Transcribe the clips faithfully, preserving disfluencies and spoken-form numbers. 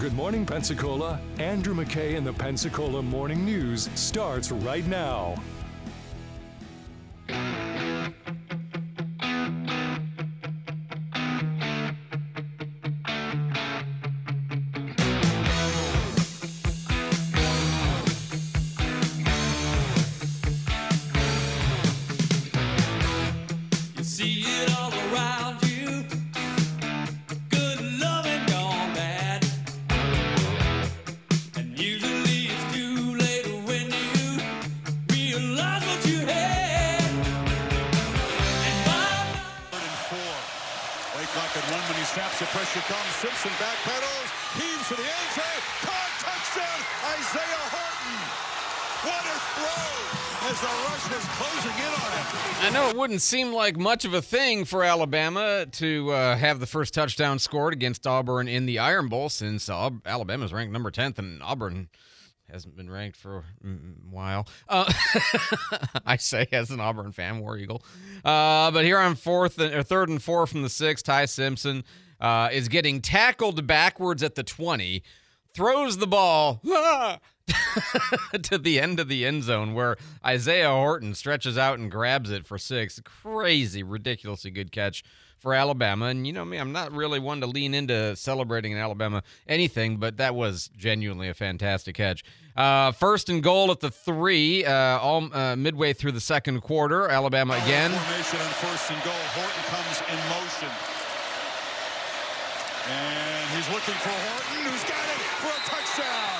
Good Morning Pensacola, Andrew McKay and the Pensacola Morning News starts right now. The pressure comes. Simpson backpedals, heaves to the end zone. Caught, touchdown, Isaiah Horton. What a throw as the rush is closing in on him. I know it wouldn't seem like much of a thing for Alabama to uh, have the first touchdown scored against Auburn in the Iron Bowl, since uh, Alabama's ranked number tenth and Auburn hasn't been ranked for a while. Uh, I say as an Auburn fan, War Eagle. Uh, but here on fourth and, or third and four from the six, Ty Simpson Uh, is getting tackled backwards at the twenty, throws the ball ah, to the end of the end zone where Isaiah Horton stretches out and grabs it for six. Crazy, ridiculously good catch for Alabama. And you know me, I'm not really one to lean into celebrating in Alabama anything, but that was genuinely a fantastic catch. Uh, first and goal at the three, uh, all uh, midway through the second quarter. Alabama again. Formation on first and goal. Horton comes in motion. And he's looking for Horton, who's got it for a touchdown.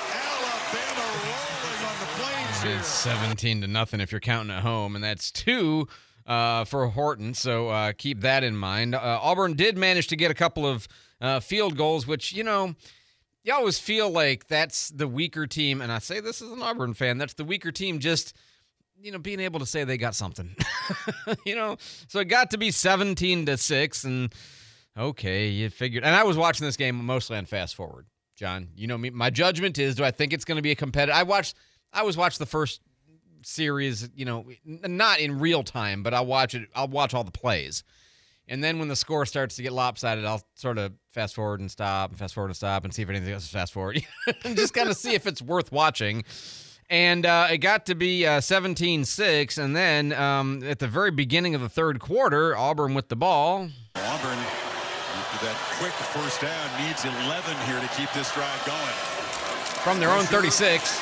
Alabama rolling on the plains here. It's seventeen to nothing if you're counting at home, and that's two uh, for Horton, so uh, keep that in mind. Uh, Auburn did manage to get a couple of uh, field goals, which, you know, you always feel like that's the weaker team, and I say this as an Auburn fan, that's the weaker team just, you know, being able to say they got something. You know, so it got to be seventeen to six, and okay, you figured. And I was watching this game mostly on fast forward, John. You know me. My judgment is, do I think it's going to be a competitive? I watched. I always watch the first series, you know, not in real time, but I'll watch it. I'll watch all the plays, and then when the score starts to get lopsided, I'll sort of fast forward and stop, and fast forward and stop, and see if anything else is fast forward, and just kind of see if it's worth watching. And uh, it got to be uh, seventeen six, and then um, at the very beginning of the third quarter, Auburn with the ball. Auburn. That quick first down needs eleven here to keep this drive going. From their own thirty-six.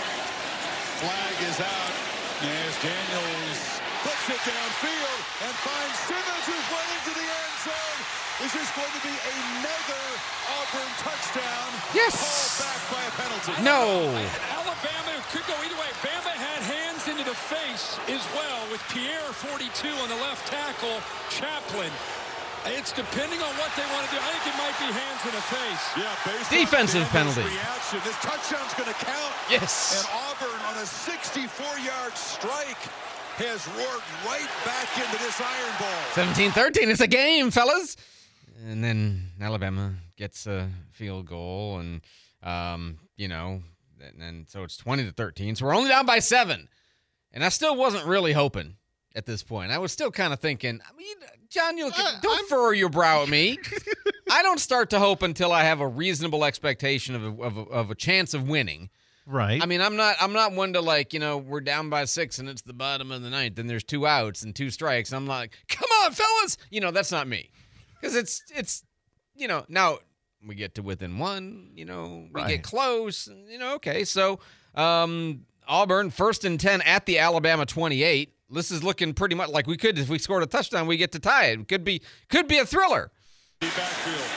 Flag is out as Daniels puts it downfield and finds Simmons, who's running to the end zone. Is this going to be another Auburn touchdown? Yes. Called back by a penalty. No. And Alabama could go either way. Bama had hands into the face as well with Pierre forty-two on the left tackle, Chaplin. It's depending on what they want to do. I think it might be hands in the face. Yeah, based defensive on penalty. Reaction. This touchdown's going to count. Yes. And Auburn on a sixty-four yard strike has roared right back into this Iron Bowl. seventeen thirteen. It's a game, fellas. And then Alabama gets a field goal, and um, you know, and, and so it's twenty to thirteen. So we're only down by seven. And I still wasn't really hoping at this point. I was still kind of thinking, I mean, John, you look, uh, don't I'm... furrow your brow at me. I don't start to hope until I have a reasonable expectation of a, of a, of a chance of winning. Right. I mean, I'm not I'm not one to, like, you know, we're down by six and it's the bottom of the ninth and there's two outs and two strikes. I'm like, come on, fellas. You know, that's not me. Because it's, it's, you know, now we get to within one, you know, we right. get close, you know, okay. So um, Auburn, first and ten at the Alabama twenty-eight. This is looking pretty much like we could, if we scored a touchdown, we get to tie it. Could be, could be a thriller. Backfield.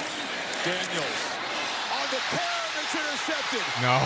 Daniels on the carry, it's intercepted. No.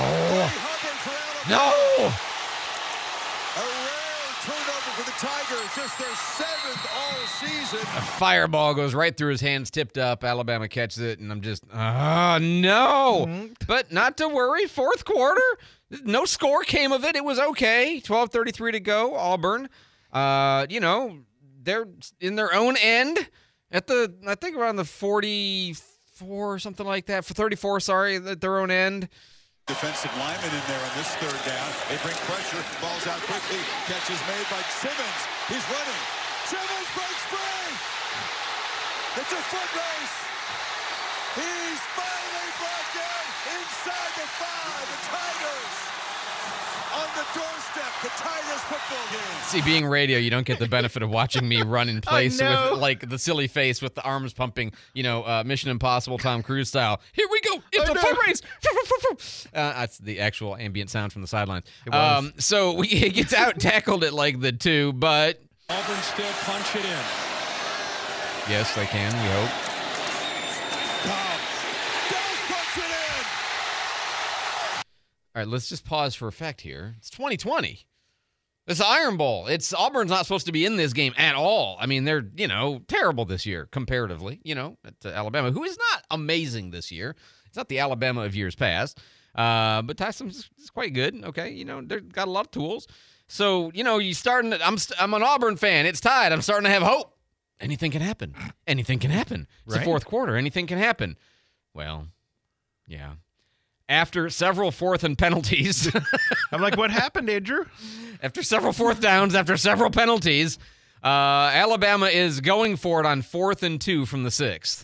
No. A rare turnover for the Tigers, just their seventh all season. A fireball goes right through his hands, tipped up. Alabama catches it, and I'm just, oh, no. Mm-hmm. But not to worry, fourth quarter. No score came of it. It was okay. twelve thirty-three to go. Auburn, uh, you know, they're in their own end at the, I think around the forty-four or something like that. For thirty-four, sorry, at their own end. Defensive lineman in there on this third down. They bring pressure. Ball's out quickly. Catch is made by Simmons. He's running. Simmons breaks free. It's a foot race. He's finally brought down. inside the five. The Tigers on the doorstep. The Tigers football game. See, being radio, you don't get the benefit of watching me run in place know. with like the silly face with the arms pumping, you know, uh, Mission Impossible Tom Cruise style. Here we go. It's I a know. foot race. Uh, that's the actual ambient sound from the sidelines. It was. Um, so we, he gets out tackled at like the two, but Auburn still punch it in. yes, they can, we hope. Cobb. Dallas puts it in. All right, let's just pause for effect here. It's twenty twenty. It's the Iron Bowl. It's Auburn's not supposed to be in this game at all. I mean, they're, you know, terrible this year comparatively, you know, to Alabama, who is not amazing this year. It's not the Alabama of years past. Uh, but Tyson's is quite good. Okay, you know, they've got a lot of tools. So, you know, you starting to, I'm st- I'm an Auburn fan. It's tied. I'm starting to have hope. Anything can happen. Anything can happen. It's Right. the fourth quarter. Anything can happen. Well, yeah. After several fourth and penalties, I'm like, what happened, Andrew? after several fourth downs, after several penalties, uh, Alabama is going for it on fourth and two from the sixth.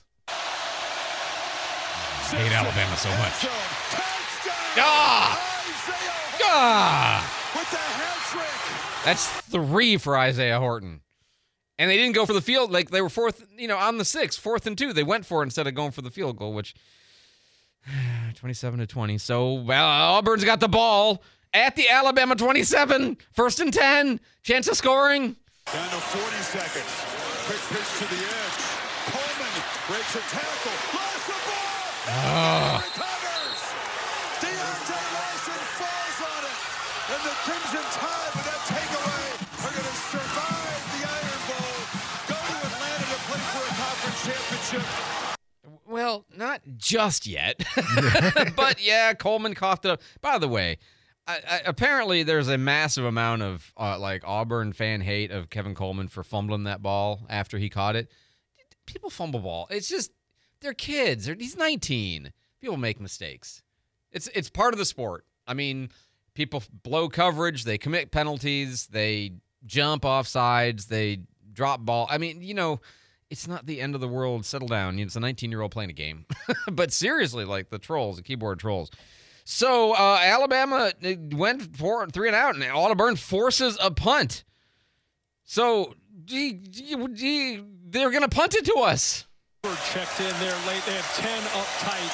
I hate Alabama so much. Touchdown. Ah! Isaiah Ah! with the hat trick. That's three for Isaiah Horton. And they didn't go for the field. Like, they were fourth, you know, on the sixth, fourth and two. They went for it instead of going for the field goal, which twenty-seven to twenty. So, well, Auburn's got the ball at the Alabama twenty-seven. First and ten. Chance of scoring. Down to forty seconds. Quick pitch to the edge. Coleman breaks a tackle. Lost the ball. Oh. Recovers. Deontay Lawson falls on it. And the Crimson Tide with that takeaway are going to survive the Iron Bowl. Go to Atlanta to play for a conference championship. Well, not just yet. But, yeah, Coleman coughed it up. By the way, I, I, apparently there's a massive amount of, uh, like, Auburn fan hate of Kevin Coleman for fumbling that ball after he caught it. People fumble ball. It's just, they're kids. They're, he's nineteen. People make mistakes. It's it's part of the sport. I mean, people blow coverage. They commit penalties. They jump off sides. They drop ball. I mean, you know, it's not the end of the world. Settle down. It's a nineteen-year-old playing a game. But seriously, like the trolls, the keyboard trolls. So uh, Alabama went for three and out, and Auburn forces a punt. So gee, gee, gee, they're going to punt it to us. Checked in there late. They have ten up tight.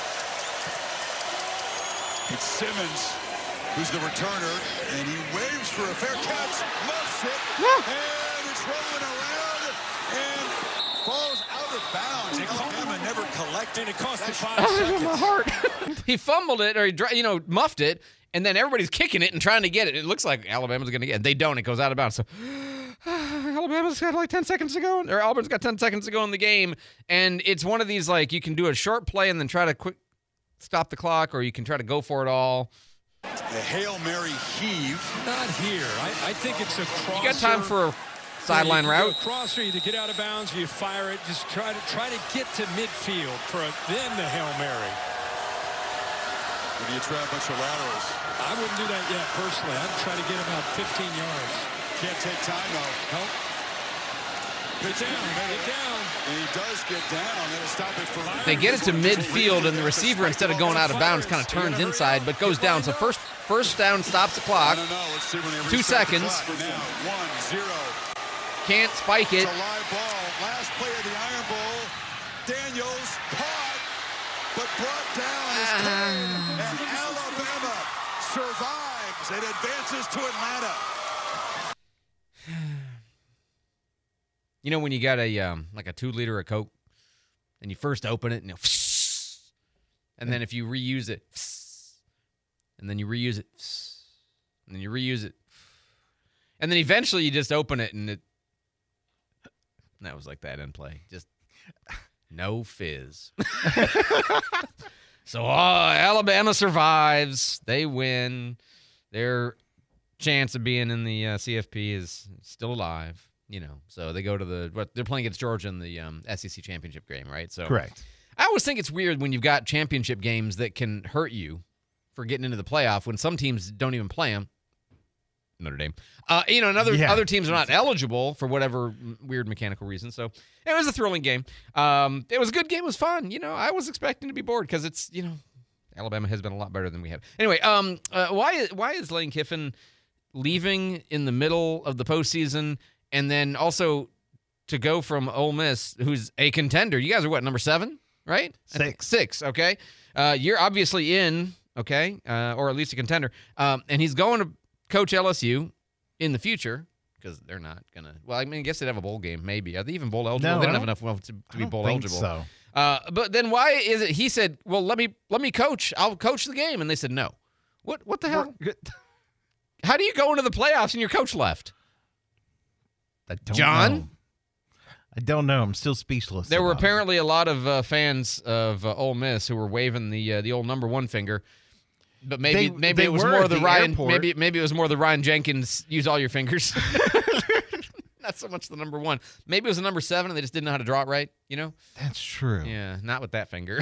It's Simmons, who's the returner, and he waves for a fair catch, muffs it, and it's rolling around and falls out of bounds. Alabama never collected. And it cost him five My seconds. heart. He fumbled it, or he, dri- you know, muffed it, and then everybody's kicking it and trying to get it. It looks like Alabama's going to get it. They don't. It goes out of bounds. So Alabama's got like ten seconds to go, or Auburn's got ten seconds to go in the game, and it's one of these, like, you can do a short play and then try to quick stop the clock, or you can try to go for it all. The Hail Mary heave. Not here. I, I think it's a crosser. You got time for a sideline You route? go crosser, either get out of bounds or you fire it. Just try to try to get to midfield for a, then the Hail Mary. Or do you try a bunch of laterals? I wouldn't do that yet personally. I'd try to get about fifteen yards. Can't take time, though. Help. Get down. Get down. And he does get down. That'll stop it for They get it to midfield, and the receiver, instead of going out of bounds, kind of turns inside, but goes down. So first first down stops the I clock. don't know. Let's see when they Two restart the seconds. clock. Now, one, zero. Can't spike it. It's a live ball. Last play of the Iron Bowl. Daniels caught, but brought down as Cole. And Alabama survives and advances to Atlanta. You know when you got a um, like a two liter of Coke, and you first open it, and, you and then if you reuse it, and then you reuse it, and then you reuse it, and then eventually you just open it, and it. And that was like that in play, just no fizz. So uh, Alabama survives. They win. Their chance of being in the uh, C F P is still alive. You know, so they go to the what they're playing against Georgia in the um, S E C championship game, right? So Correct. I always think it's weird when you've got championship games that can hurt you for getting into the playoff when some teams don't even play them. Notre Dame, uh, you know, and other Yeah. other teams are not eligible for whatever m- weird mechanical reason. So it was a thrilling game. Um, it was a good game. It was fun. You know, I was expecting to be bored because it's you know Alabama has been a lot better than we have. Anyway, um, uh, why why is Lane Kiffin leaving in the middle of the postseason, and then also to go from Ole Miss, who's a contender? You guys are what, number seven, right? Six. Six, okay. Uh, you're obviously in, okay, uh, or at least a contender. Um, and he's going to coach L S U in the future because they're not going to. Well, I mean, I guess they'd have a bowl game, maybe. Are they even bowl eligible? No, they don't I have enough don't- well, to, to I be don't bowl think eligible. so. Uh, but then why is it? He said, "Well, let me let me coach. I'll coach the game," and they said, "No." What what the hell? How do you go into the playoffs and your coach left? I don't John? know. I don't know. I'm still speechless. There were about it. apparently a lot of uh, fans of uh, Ole Miss who were waving the uh, the old number one finger. But maybe They- maybe they it was were more at of the, the Ryan airport. maybe maybe it was more the Ryan Jenkins use all your fingers. Not so much the number one. Maybe it was the number seven and they just didn't know how to draw it right, you know? That's true. Yeah, not with that finger.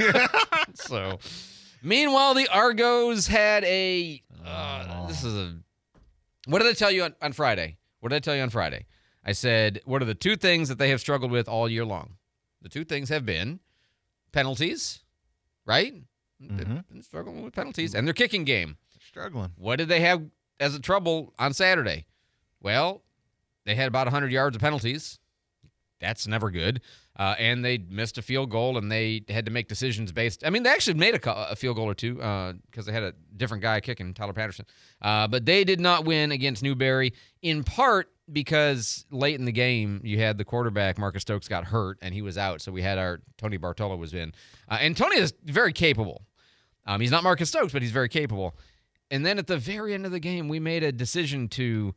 So, meanwhile, the Argos had a. Uh, this is a. What did I tell you on, on Friday? What did I tell you on Friday? I said, what are the two things that they have struggled with all year long? The two things have been penalties, right? They've Mhm. been struggling with penalties and their kicking game. Struggling. What did they have as a trouble on Saturday? Well, they had about one hundred yards of penalties. That's never good. Uh, and they missed a field goal, and they had to make decisions based. I mean, they actually made a, co- a field goal or two because they had a different guy kicking, Tyler Patterson. Uh, but they did not win against Newberry, in part because late in the game, you had the quarterback, Marcus Stokes, got hurt, and he was out. So we had our Tony Bartolo was in. Uh, and Tony is very capable. Um, he's not Marcus Stokes, but he's very capable. And then at the very end of the game, we made a decision to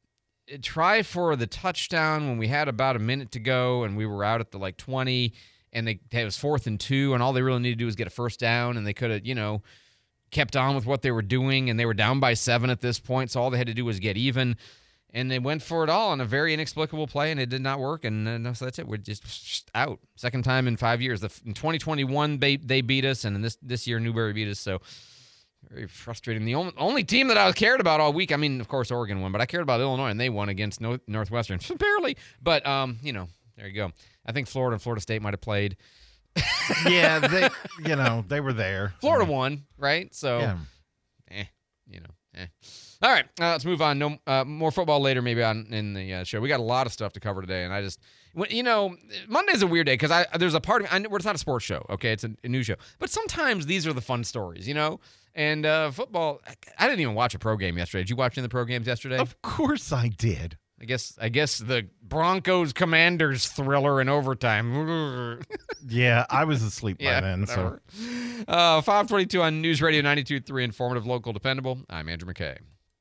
try for the touchdown when we had about a minute to go and we were out at the like twenty and they it was fourth and two and all they really needed to do was get a first down and they could have, you know, kept on with what they were doing and they were down by seven at this point. So all they had to do was get even and they went for it all on a very inexplicable play and it did not work. And uh, so that's it. We're just out. Second time in five years. The, in twenty twenty-one, they, they beat us and in this, this year Newberry beat us. So very frustrating. The only, only team that I cared about all week, I mean, of course, Oregon won, but I cared about Illinois, and they won against no, Northwestern. Barely. But, um, you know, there you go. I think Florida and Florida State might have played. Yeah, they, you know, they were there. Florida I mean, won, right? So, Yeah. eh, you know, eh. All right, uh, let's move on. No uh, more football later, maybe on in the uh, show. We got a lot of stuff to cover today, and I just, when, you know, Monday's a weird day because I there's a part of me. I know it's not a sports show, okay? It's a, a news show, but sometimes these are the fun stories, you know. And uh, football, I, I didn't even watch a pro game yesterday. Did you watch any of the pro games yesterday? Of course I did. I guess I guess the Broncos Commanders thriller in overtime. Yeah, I was asleep Yeah, by then. So whatever. Uh, five twenty-two on News Radio ninety-two point three, informative, local, dependable. I'm Andrew McKay.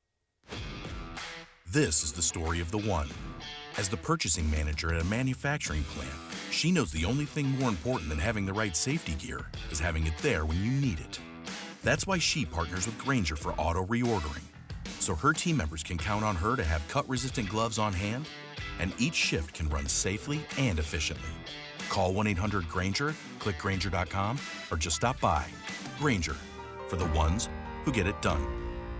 This is the story of the one. As the purchasing manager at a manufacturing plant, she knows the only thing more important than having the right safety gear is having it there when you need it. That's why she partners with Grainger for auto reordering, so her team members can count on her to have cut-resistant gloves on hand, and each shift can run safely and efficiently. Call one eight hundred Grainger, click Grainger dot com, or just stop by. Grainger, for the ones who get it done.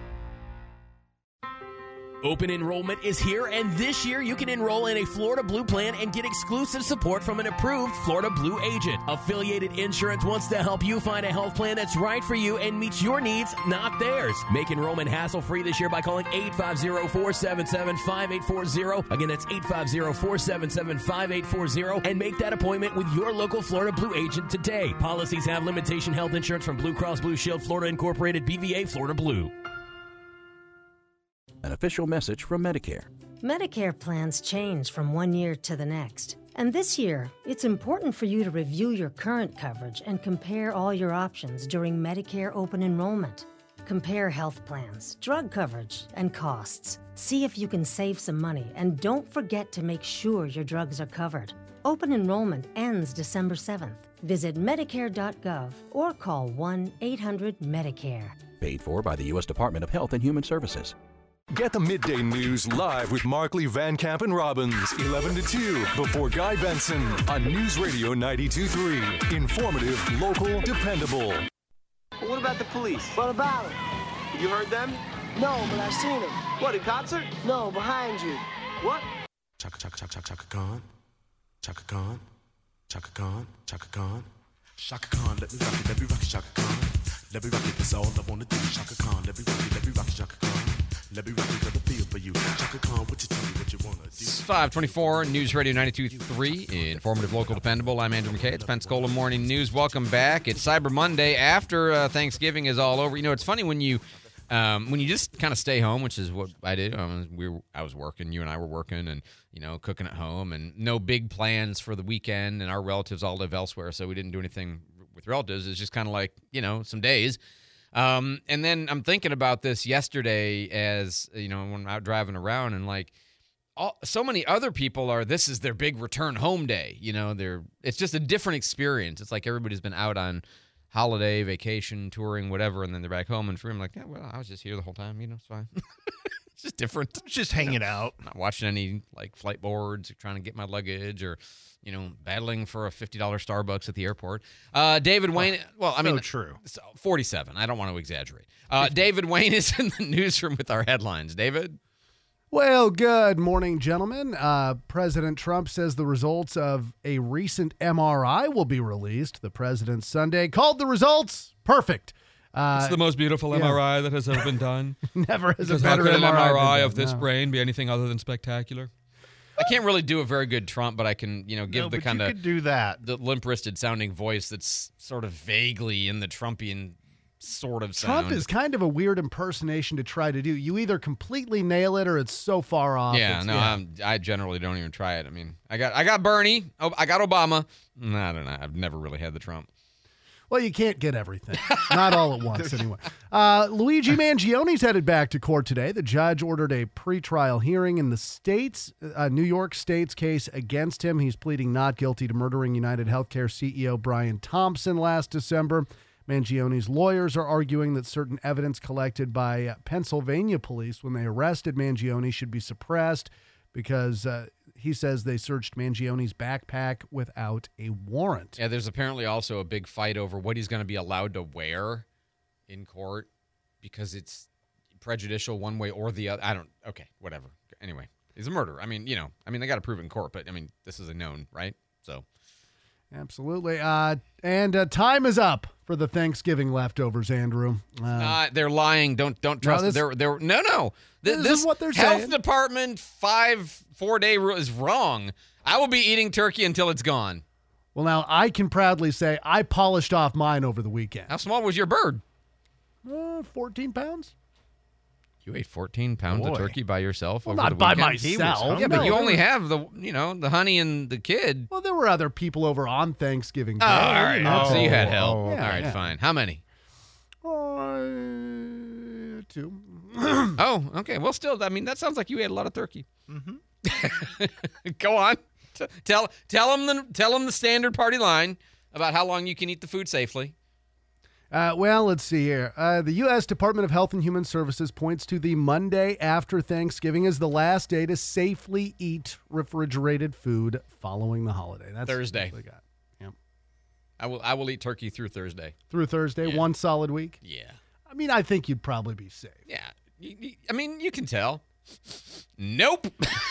Open enrollment is here, and this year you can enroll in a Florida Blue plan and get exclusive support from an approved Florida Blue agent. Affiliated Insurance wants to help you find a health plan that's right for you and meets your needs, not theirs. Make enrollment hassle-free this year by calling eight five zero, four seven seven, five eight four zero. Again, that's eight five zero, four seven seven, five eight four zero, and make that appointment with your local Florida Blue agent today. Policies have limitation health insurance from Blue Cross Blue Shield, Florida Incorporated, B V A, Florida Blue. An official message from Medicare. Medicare plans change from one year to the next. And this year, it's important for you to review your current coverage and compare all your options during Medicare open enrollment. Compare health plans, drug coverage, and costs. See if you can save some money, and don't forget to make sure your drugs are covered. Open enrollment ends December seventh. Visit Medicare dot gov or call one eight hundred Medicare. Paid for by the U S Department of Health and Human Services. Get the midday news live with Markley, Van Camp, and Robbins, eleven to two, before Guy Benson on News Radio ninety-two point three. Informative, local, dependable. What about the police? What about it? You heard them? No, but I seen them. What, in concert? No, behind you. What? Chaka Chaka Chaka Chaka Chaka Khan, Chaka Khan, Chaka Khan, Chaka Khan, Chaka Khan. Let me rock it, let me rock it, Chaka Khan. Let me rock it, that's all I wanna do. Shaka Khan, let me rock it, let me rock it, Shaka Khan. Let me rock it, got the feel for you. Shaka Khan, what you tell me what you wanna do. It's five twenty-four, News Radio ninety-two point three, informative, local, dependable. I'm Andrew McKay. It's Pensacola Morning News. Welcome back. It's Cyber Monday after uh, Thanksgiving is all over. You know, it's funny when you um, when you just kind of stay home, which is what I did. Um, we were, I was working, you and I were working, and you know, cooking at home, and no big plans for the weekend. And our relatives all live elsewhere, so we didn't do anything with relatives. It's just kind of like, you know, some days. Um, and then I'm thinking about this yesterday as, you know, when I'm out driving around, and like all, so many other people are, this is their big return home day. You know, they're, it's just a different experience. It's like everybody's been out on holiday, vacation, touring, whatever, and then they're back home. And for me, I'm like, yeah, well, I was just here the whole time. You know, it's fine. It's just different. It's just hanging you know, out. Not watching any like flight boards or trying to get my luggage or, you know, battling for a fifty dollars Starbucks at the airport. Uh, David Wayne, well, I so mean, true. forty-seven. I don't want to exaggerate. Uh, David Wayne is in the newsroom with our headlines. David? Well, good morning, gentlemen. Uh, President Trump says the results of a recent M R I will be released. The president Sunday called the results perfect. Uh, it's the most beautiful yeah. M R I that has ever been done. Never has because a better how could an M R I, M R I been of done, this no. brain be anything other than spectacular? I can't really do a very good Trump, but I can, you know, give No, the but kind you of could do that. the limp-wristed sounding voice that's sort of vaguely in the Trumpian sort of sound. Trump is kind of a weird impersonation to try to do. You either completely nail it or it's so far off. Yeah, it's, no, I'm, I generally don't even try it. I mean, I got I got Bernie, oh, I got Obama. No, I don't know. I've never really had the Trump. Well, you can't get everything. Not all at once, anyway. Uh, Luigi Mangioni's headed back to court today. The judge ordered a pretrial hearing in the state's, uh, New York State's case against him. He's pleading not guilty to murdering United Healthcare C E O Brian Thompson last December. Mangioni's lawyers are arguing that certain evidence collected by uh, Pennsylvania police when they arrested Mangioni should be suppressed because uh, he says they searched Mangioni's backpack without a warrant. Yeah, there's apparently also a big fight over what he's going to be allowed to wear in court because it's prejudicial one way or the other. I don't, okay, whatever. Anyway, he's a murderer. I mean, you know, I mean, they got to prove it in court, but I mean, this is a known, right? So. Absolutely. Uh, and uh, time is up for the Thanksgiving leftovers, Andrew. Uh, Uh, they're lying. Don't don't trust. No, this- they're they're no no. Th- This this is what they're health saying. department five four day rule is wrong. I will be eating turkey until it's gone. well, now I can proudly say I polished off mine over the weekend. How small was your bird? Uh, fourteen pounds. You ate fourteen pounds Boy. of turkey by yourself Well, over not the by weekend? myself. Yeah, but No, you there only were- have the you know the honey and the kid. Well, there were other people over on Thanksgiving Day. Oh, all right. you know, so you had Oh, help. oh, all right, yeah. fine. How many? Uh, two. Oh, okay. Well, still, I mean, that sounds like you ate a lot of turkey. Mm-hmm. Go on. T- tell tell them the tell them the standard party line about how long you can eat the food safely. Uh, well, let's see here. Uh, the U S Department of Health and Human Services points to the Monday after Thanksgiving as the last day to safely eat refrigerated food following the holiday. That's Thursday. what they got. Yep. I will I will eat turkey through Thursday. Through Thursday, Yeah. one solid week. Yeah. I mean, I think you'd probably be safe. Yeah. You- you- I mean, you can tell. Nope.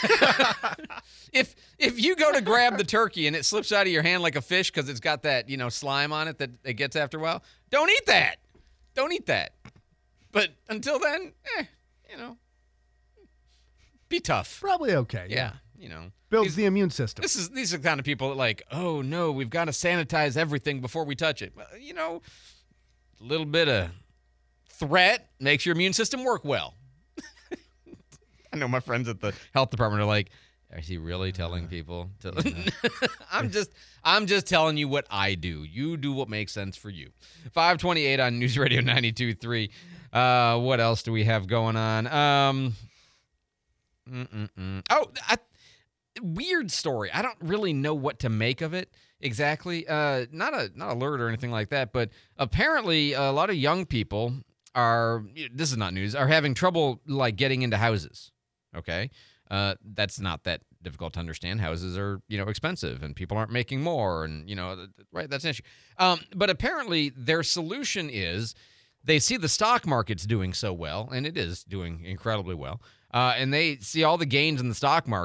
if if you go to grab the turkey and it slips out of your hand like a fish because it's got that, you know, slime on it that it gets after a while, don't eat that. Don't eat that. But until then, eh, you know, be tough. Probably okay. Yeah, you know. Builds These- the immune system. This is these are the kind of people that like, oh no, we've got to sanitize everything before we touch it. Well, you know, a little bit of threat makes your immune system work well. I know my friends at the health department are like, is he really telling people to I'm just I'm just telling you what I do. You do what makes sense for you. five twenty-eight on News Radio ninety-two point three. Uh, what else do we have going on? Um mm-mm-mm. Oh, I, weird story. I don't really know what to make of it exactly. Uh not a not alert or anything like that, but apparently a lot of young people are, this is not news, are having trouble like getting into houses. Okay. Uh, that's not that difficult to understand. Houses are, you know, expensive and people aren't making more. And, you know, th- right. That's an issue. Um, but apparently their solution is they see the stock market's doing so well, and it is doing incredibly well. Uh, and they see all the gains in the stock market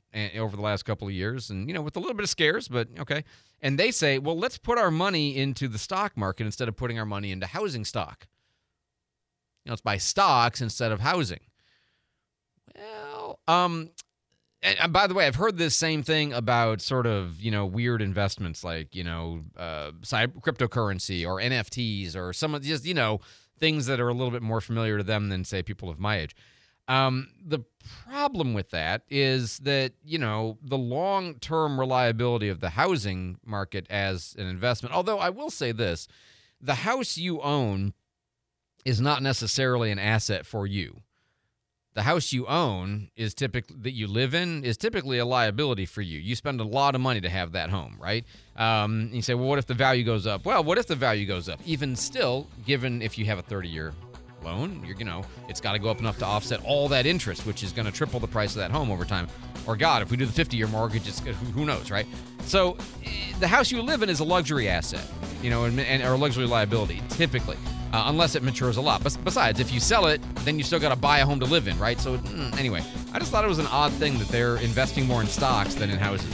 and, over the last couple of years, and, you know, with a little bit of scares, but okay. And they say, well, let's put our money into the stock market instead of putting our money into housing stock. You know, let's buy stocks instead of housing. Well, um, and by the way, I've heard this same thing about sort of, you know, weird investments like, you know, uh, cyber, cryptocurrency or N F Ts or some of just, you know, things that are a little bit more familiar to them than, say, people of my age. Um, the problem with that is that, you know, the long-term reliability of the housing market as an investment, although I will say this, the house you own is not necessarily an asset for you. The house you own is typically that you live in is typically a liability for you. You spend a lot of money to have that home, right? Um, you say, well, what if the value goes up? Well, what if the value goes up? Even still, given if you have a thirty-year loan, you're, you know, it's got to go up enough to offset all that interest, which is going to triple the price of that home over time. Or God, if we do the fifty-year mortgage, it's who knows, right? So the house you live in is a luxury asset, you know, and, and or a luxury liability, typically. Uh, unless it matures a lot. But besides, if you sell it, then you still got to buy a home to live in, right? So mm, anyway, I just thought it was an odd thing that they're investing more in stocks than in houses.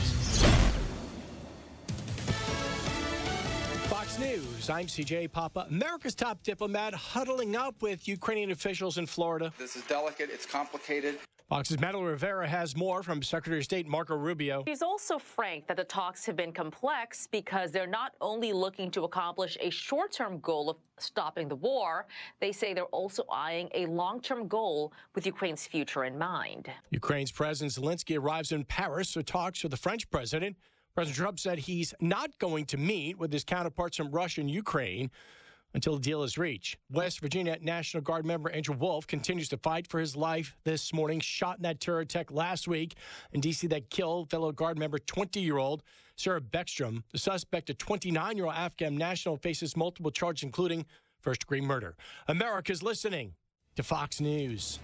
Fox News, I'm C J Papa. America's top diplomat huddling up with Ukrainian officials in Florida. This is delicate. It's complicated. Fox's Madeline Rivera has more from Secretary of State Marco Rubio. He's also frank that the talks have been complex because they're not only looking to accomplish a short-term goal of stopping the war, they say they're also eyeing a long-term goal with Ukraine's future in mind. Ukraine's President Zelensky arrives in Paris for talks with the French president. President Trump said he's not going to meet with his counterparts from Russia and Ukraine until the deal is reached. West Virginia National Guard member Andrew Wolf continues to fight for his life this morning, shot in that terror attack last week in D C that killed fellow Guard member twenty-year-old Sarah Beckstrom. The suspect, a twenty-nine-year-old Afghan national, faces multiple charges, including first-degree murder. America's listening to Fox News.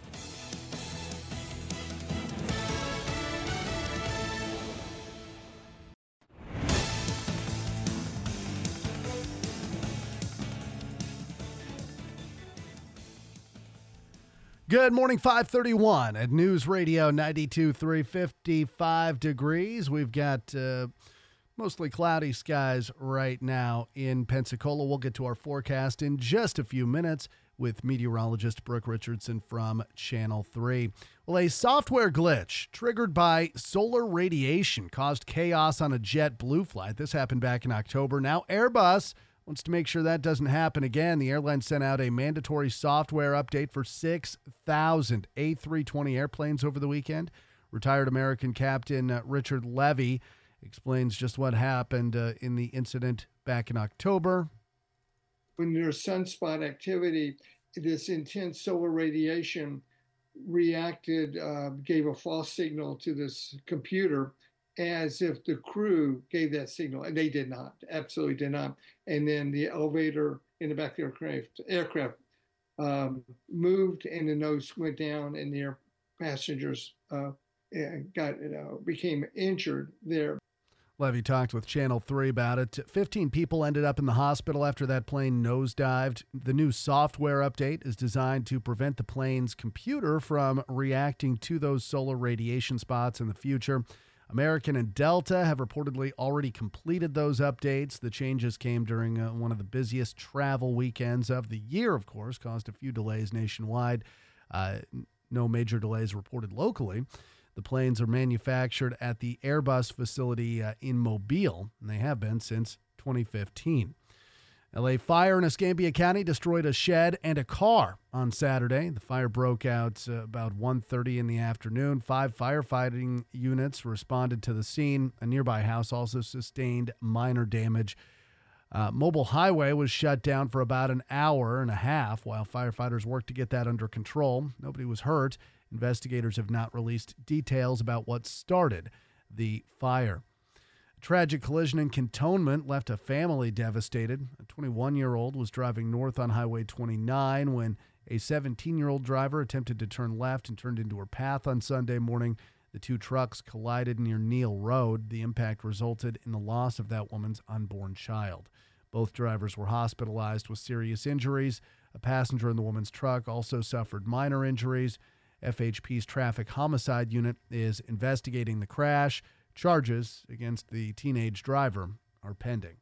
Good morning, five thirty-one at News Radio ninety-two point three, fifty-five degrees. We've got uh, mostly cloudy skies right now in Pensacola. We'll get to our forecast in just a few minutes with meteorologist Brooke Richardson from Channel three. Well, a software glitch triggered by solar radiation caused chaos on a JetBlue flight. This happened back in October. Now Airbus wants to make sure that doesn't happen again. The airline sent out a mandatory software update for six thousand A three twenty airplanes over the weekend. Retired American Captain uh, Richard Levy explains just what happened uh, in the incident back in October. When there's sunspot activity, this intense solar radiation reacted, uh, gave a false signal to this computer, as if the crew gave that signal, and they did not, absolutely did not. And then the elevator in the back of the aircraft, aircraft um, moved, and the nose went down, and the air passengers uh, got uh, became injured there. Levy talked with Channel three about it. fifteen people ended up in the hospital after that plane nosedived. The new software update is designed to prevent the plane's computer from reacting to those solar radiation spots in the future. American and Delta have reportedly already completed those updates. The changes came during uh, one of the busiest travel weekends of the year, of course, caused a few delays nationwide. Uh, no major delays reported locally. The planes are manufactured at the Airbus facility uh, in Mobile, and they have been since twenty fifteen. L A fire in Escambia County destroyed a shed and a car on Saturday. The fire broke out uh, about one thirty in the afternoon. Five firefighting units responded to the scene. A nearby house also sustained minor damage. Uh, Mobile Highway was shut down for about an hour and a half while firefighters worked to get that under control. Nobody was hurt. Investigators have not released details about what started the fire. Tragic collision in Cantonment left a family devastated. A twenty-one-year-old was driving north on Highway twenty-nine when a seventeen-year-old driver attempted to turn left and turned into her path on Sunday morning. The two trucks collided near Neal Road. The impact resulted in the loss of that woman's unborn child. Both drivers were hospitalized with serious injuries. A passenger in the woman's truck also suffered minor injuries. F H P's Traffic Homicide Unit is investigating the crash. Charges against the teenage driver are pending.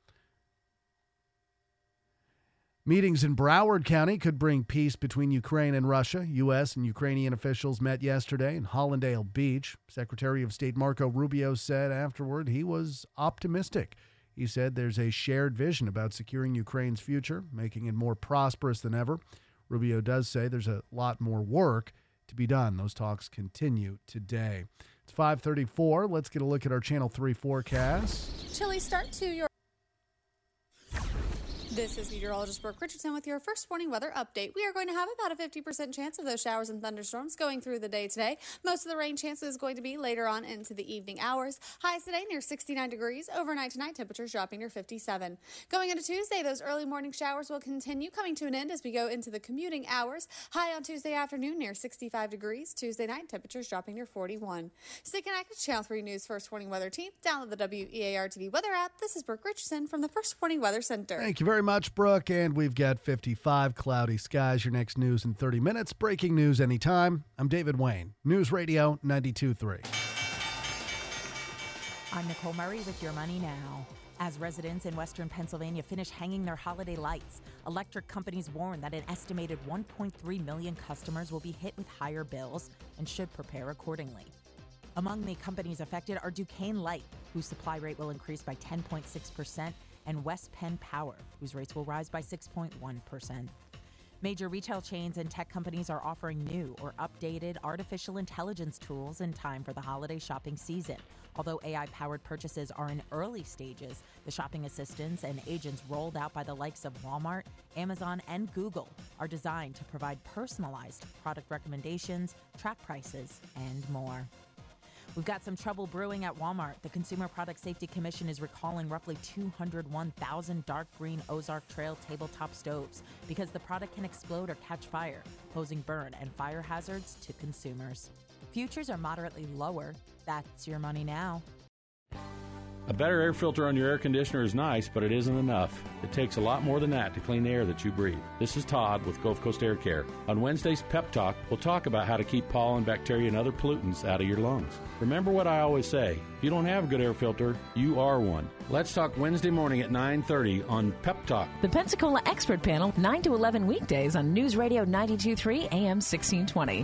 Meetings in Broward County could bring peace between Ukraine and Russia. U S and Ukrainian officials met yesterday in Hollandale Beach. Secretary of State Marco Rubio said afterward he was optimistic. He said there's a shared vision about securing Ukraine's future, making it more prosperous than ever. Rubio does say there's a lot more work to be done. Those talks continue today. It's five thirty-four. Let's get a look at our Channel three forecast. Chilly start to your... This is meteorologist Brooke Richardson with your first morning weather update. We are going to have about a fifty percent chance of those showers and thunderstorms going through the day today. Most of the rain chance is going to be later on into the evening hours. Highs today near sixty-nine degrees. Overnight tonight, temperatures dropping near fifty-seven. Going into Tuesday, those early morning showers will continue, coming to an end as we go into the commuting hours. High on Tuesday afternoon near sixty-five degrees. Tuesday night, temperatures dropping near forty-one. Stay connected to Channel three News First Morning Weather Team. Download the W E A R T V weather app. This is Brooke Richardson from the First Morning Weather Center. Thank you very much, Brooke. And we've got fifty-five cloudy skies. Your next news in thirty minutes. Breaking news anytime. I'm David Wayne. News Radio ninety-two point three. I'm Nicole Murray with Your Money Now. As residents in western Pennsylvania finish hanging their holiday lights, electric companies warn that an estimated one point three million customers will be hit with higher bills and should prepare accordingly. Among the companies affected are Duquesne Light, whose supply rate will increase by ten point six percent, and West Penn Power, whose rates will rise by six point one percent. Major retail chains and tech companies are offering new or updated artificial intelligence tools in time for the holiday shopping season. Although A I-powered purchases are in early stages, the shopping assistants and agents rolled out by the likes of Walmart, Amazon, and Google are designed to provide personalized product recommendations, track prices, and more. We've got some trouble brewing at Walmart. The Consumer Product Safety Commission is recalling roughly two hundred one thousand dark green Ozark Trail tabletop stoves because the product can explode or catch fire, posing burn and fire hazards to consumers. Futures are moderately lower. That's Your Money Now. A better air filter on your air conditioner is nice, but it isn't enough. It takes a lot more than that to clean the air that you breathe. This is Todd with Gulf Coast Air Care. On Wednesday's Pep Talk, we'll talk about how to keep pollen, bacteria, and other pollutants out of your lungs. Remember what I always say, if you don't have a good air filter, you are one. Let's talk Wednesday morning at nine thirty on Pep Talk. The Pensacola Expert Panel, nine to eleven weekdays on News Radio ninety-two point three A M sixteen twenty.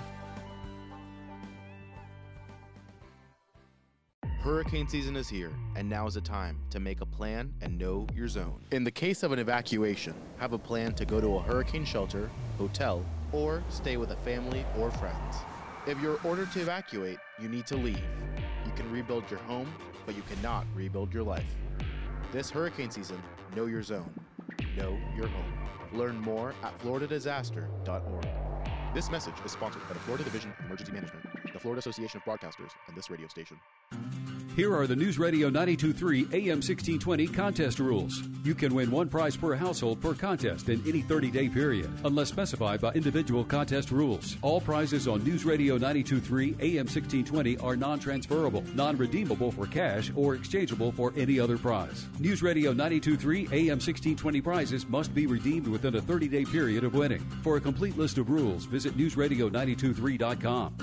Hurricane season is here, and now is the time to make a plan and know your zone. In the case of an evacuation, have a plan to go to a hurricane shelter, hotel, or stay with a family or friends. If you're ordered to evacuate, you need to leave. You can rebuild your home, but you cannot rebuild your life. This hurricane season, know your zone. Know your home. Learn more at florida disaster dot org. This message is sponsored by the Florida Division of Emergency Management, the Florida Association of Broadcasters, and this radio station. Here are the News Radio ninety-two point three A M sixteen twenty contest rules. You can win one prize per household per contest in any thirty-day period, unless specified by individual contest rules. All prizes on News Radio ninety-two point three A M sixteen twenty are non-transferable, non-redeemable for cash, or exchangeable for any other prize. News Radio ninety-two point three A M sixteen twenty prizes must be redeemed within a thirty-day period of winning. For a complete list of rules, visit news radio ninety-two point three dot com.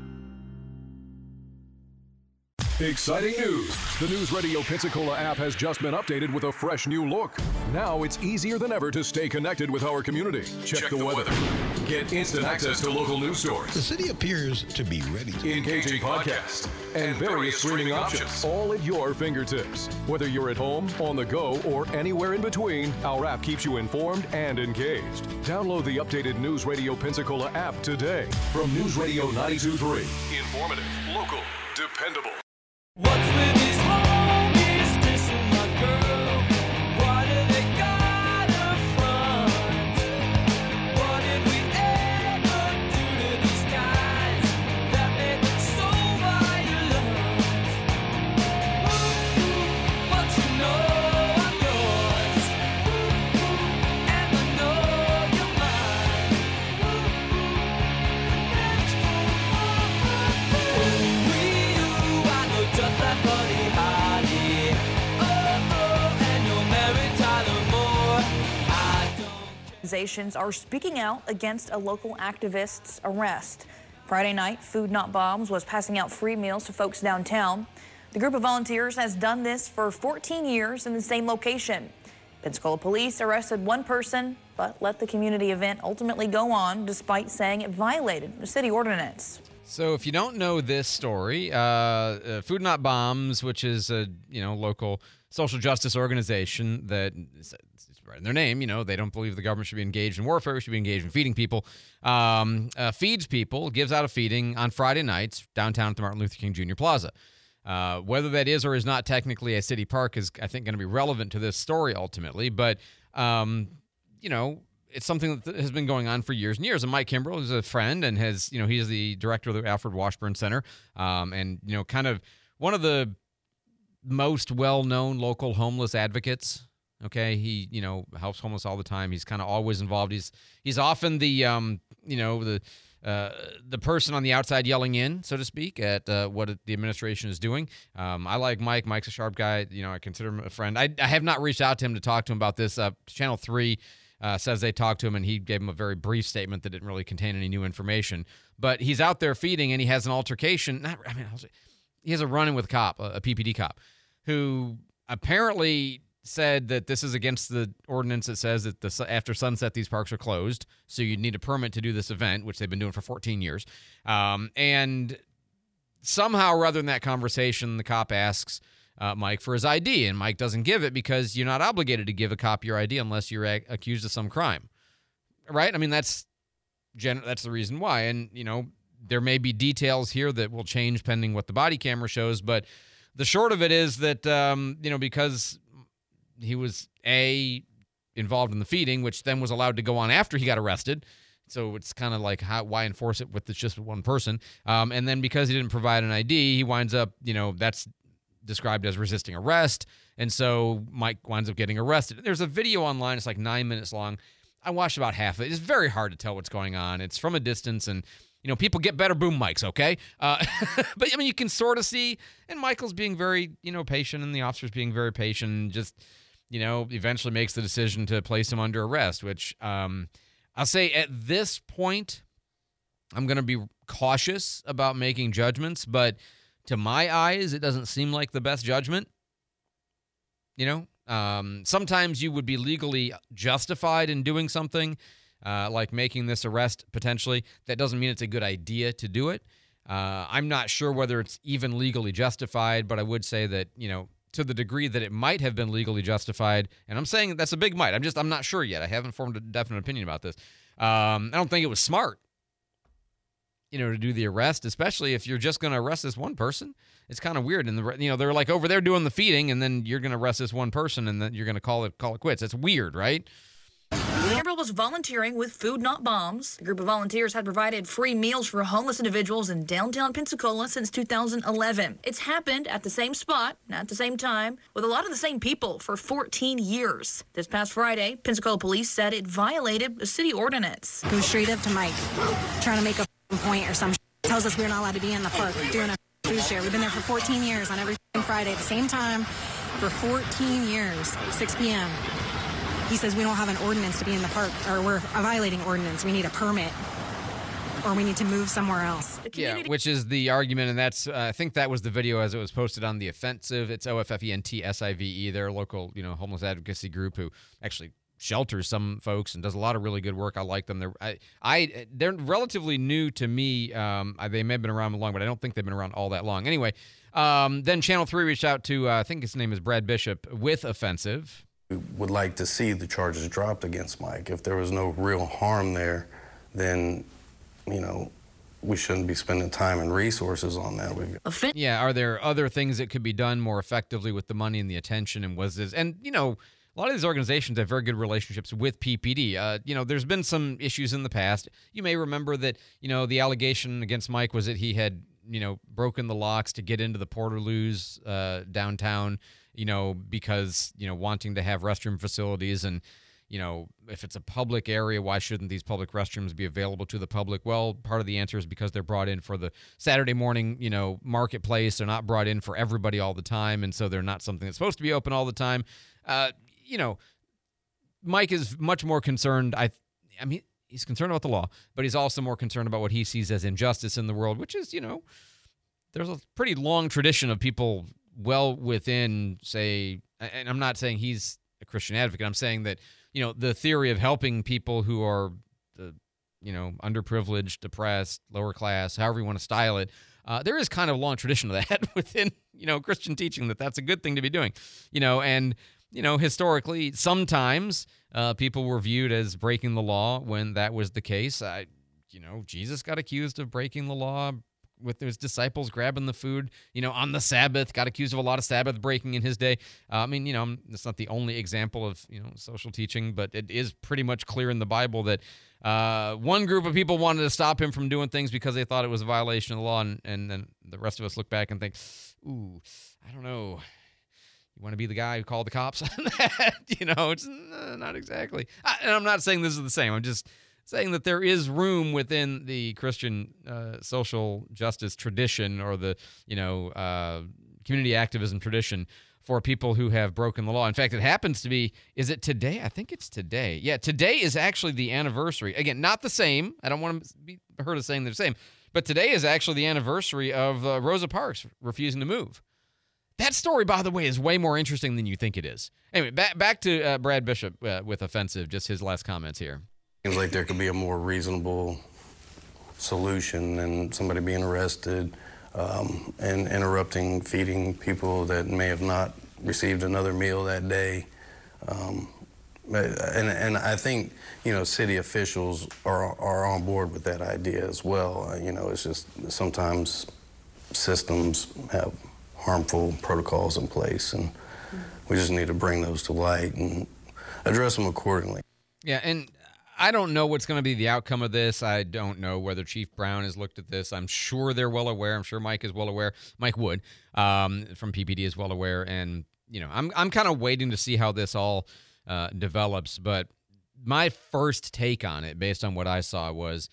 Exciting news! The News Radio Pensacola app has just been updated with a fresh new look. Now it's easier than ever to stay connected with our community. Check, Check the, the weather. weather. Get instant access to local news stories. The city appears to be ready. To Engaging podcasts and various streaming options, all at your fingertips. Whether you're at home, on the go, or anywhere in between, our app keeps you informed and engaged. Download the updated News Radio Pensacola app today. From News Radio ninety-two point three. Informative, local, dependable. What's with these homies dissing my girl? Why do they gotta front? What did we ever do to these guys that made them so violent? But you know I'm yours, and I know you're mine. We you, I know just like Buddy Holly. Oh, oh, and you're Mary Tyler Moore. I don't. Organizations are speaking out against a local activist's arrest. Friday night, Food Not Bombs was passing out free meals to folks downtown. The group of volunteers has done this for fourteen years in the same location. Pensacola police arrested one person, but let the community event ultimately go on despite saying it violated the city ordinance. So if you don't know this story, uh, uh, Food Not Bombs, which is a you know local social justice organization that is right in their name, you know, they don't believe the government should be engaged in warfare, we should be engaged in feeding people, um, uh, feeds people, gives out a feeding on Friday nights downtown at the Martin Luther King Junior Plaza. Uh, whether that is or is not technically a city park is, I think, going to be relevant to this story ultimately. But, um, you know, it's something that has been going on for years and years. And Mike Kimbrell is a friend and has, you know, he's the director of the Alfred Washburn Center. Um, and, you know, kind of one of the most well-known local homeless advocates. Okay. He, you know, helps homeless all the time. He's kind of always involved. He's, he's often the, um, you know, the, Uh, the person on the outside yelling in, so to speak, at uh, what the administration is doing. Um, I like Mike. Mike's a sharp guy. You know, I consider him a friend. I, I have not reached out to him to talk to him about this. Uh, Channel three uh, says they talked to him, and he gave him a very brief statement that didn't really contain any new information. But he's out there feeding, and he has an altercation. Not, I mean, he has a run-in with a cop, a, a P P D cop, who apparently said that this is against the ordinance that says that the, after sunset these parks are closed, so you need a permit to do this event, which they've been doing for fourteen years. Um, and somehow, rather than that conversation, the cop asks uh, Mike for his I D, and Mike doesn't give it because you're not obligated to give a cop your I D unless you're a- accused of some crime, right? I mean, that's gen- that's the reason why. And, you know, there may be details here that will change pending what the body camera shows, but the short of it is that, um, you know, because he was, A, involved in the feeding, which then was allowed to go on after he got arrested. So it's kind of like, how, why enforce it with this just one person? Um, and then because he didn't provide an I D, he winds up, you know, that's described as resisting arrest. And so Mike winds up getting arrested. There's a video online. It's like nine minutes long. I watched about half of it. It's very hard to tell what's going on. It's from a distance, and you know, people get better boom mics, okay? Uh, but, I mean, you can sort of see, and Michael's being very, you know, patient, and the officer's being very patient, and just, you know, eventually makes the decision to place him under arrest, which um, I'll say at this point, I'm going to be cautious about making judgments, but to my eyes, it doesn't seem like the best judgment. You know, um, sometimes you would be legally justified in doing something, uh, like making this arrest potentially. That doesn't mean it's a good idea to do it. Uh, I'm not sure whether it's even legally justified, but I would say that, you know, to the degree that it might have been legally justified, and I'm saying that's a big might. I'm just, I'm not sure yet. I haven't formed a definite opinion about this. Um, I don't think it was smart, you know, to do the arrest, especially if you're just going to arrest this one person. It's kind of weird. And, the you know, they're like over there doing the feeding, and then you're going to arrest this one person, and then you're going to call it call it quits. It's weird, right? Kimbrell was volunteering with Food Not Bombs. The group of volunteers had provided free meals for homeless individuals in downtown Pensacola since two thousand eleven. It's happened at the same spot, at the same time, with a lot of the same people for fourteen years. This past Friday, Pensacola police said it violated a city ordinance. Go straight up to Mike, trying to make a point or some shit. Tells us we're not allowed to be in the park doing a food share. We've been there for fourteen years on every Friday at the same time for fourteen years, six p.m. He says we don't have an ordinance to be in the park, or we're violating ordinance. We need a permit, or we need to move somewhere else. Yeah, which is the argument, and that's uh, I think that was the video as it was posted on The Offensive. It's O F F E N T S I V E, their local, you know, homeless advocacy group who actually shelters some folks and does a lot of really good work. I like them. They're I, I they're relatively new to me. Um, I, they may have been around long, but I don't think they've been around all that long. Anyway, um, then Channel three reached out to uh, I think his name is Brad Bishop with Offensive. We would like to see the charges dropped against Mike. If there was no real harm there, then, you know, we shouldn't be spending time and resources on that. We've Yeah, are there other things that could be done more effectively with the money and the attention? And was this, and, you know, a lot of these organizations have very good relationships with P P D. Uh, you know, there's been some issues in the past. You may remember that, you know, the allegation against Mike was that he had, you know, broken the locks to get into the Portaloos uh, downtown, you know, because, you know, wanting to have restroom facilities. And, you know, if it's a public area, why shouldn't these public restrooms be available to the public? Well, part of the answer is because they're brought in for the Saturday morning, you know, marketplace. They're not brought in for everybody all the time. And so they're not something that's supposed to be open all the time. Uh, you know, Mike is much more concerned. I, I mean, he's concerned about the law, but he's also more concerned about what he sees as injustice in the world, which is, you know, there's a pretty long tradition of people well within, say, and I'm not saying he's a Christian advocate. I'm saying that, you know, the theory of helping people who are, the, you know, underprivileged, depressed, lower class, however you want to style it, uh, there is kind of a long tradition of that within, you know, Christian teaching, that that's a good thing to be doing, you know, and, you know, historically, sometimes uh, people were viewed as breaking the law when that was the case. I, you know, Jesus got accused of breaking the law with his disciples grabbing the food, you know, on the Sabbath, got accused of a lot of Sabbath breaking in his day. Uh, I mean, you know, it's not the only example of, you know, social teaching, but it is pretty much clear in the Bible that uh, one group of people wanted to stop him from doing things because they thought it was a violation of the law, and, and then the rest of us look back and think, ooh, I don't know. You want to be the guy who called the cops on that? You know, it's uh, not exactly. I, and I'm not saying this is the same. I'm just saying that there is room within the Christian uh, social justice tradition, or the, you know, uh, community activism tradition, for people who have broken the law. In fact, it happens to be, is it today? I think it's today. Yeah, today is actually the anniversary. Again, not the same. I don't want to be heard as saying they're the same. But today is actually the anniversary of uh, Rosa Parks refusing to move. That story, by the way, is way more interesting than you think it is. Anyway, back, back to uh, Brad Bishop uh, with Offensive, just his last comments here. Seems like there could be a more reasonable solution than somebody being arrested um, and interrupting feeding people that may have not received another meal that day. Um, and, and I think, you know, city officials are, are on board with that idea as well. Uh, you know, it's just sometimes systems have harmful protocols in place, and we just need to bring those to light and address them accordingly. Yeah, and I don't know what's going to be the outcome of this. I don't know whether Chief Brown has looked at this. I'm sure they're well aware. I'm sure Mike is well aware. Mike Wood um, from P P D is well aware. And, you know, I'm I'm kind of waiting to see how this all uh, develops. But my first take on it, based on what I saw, was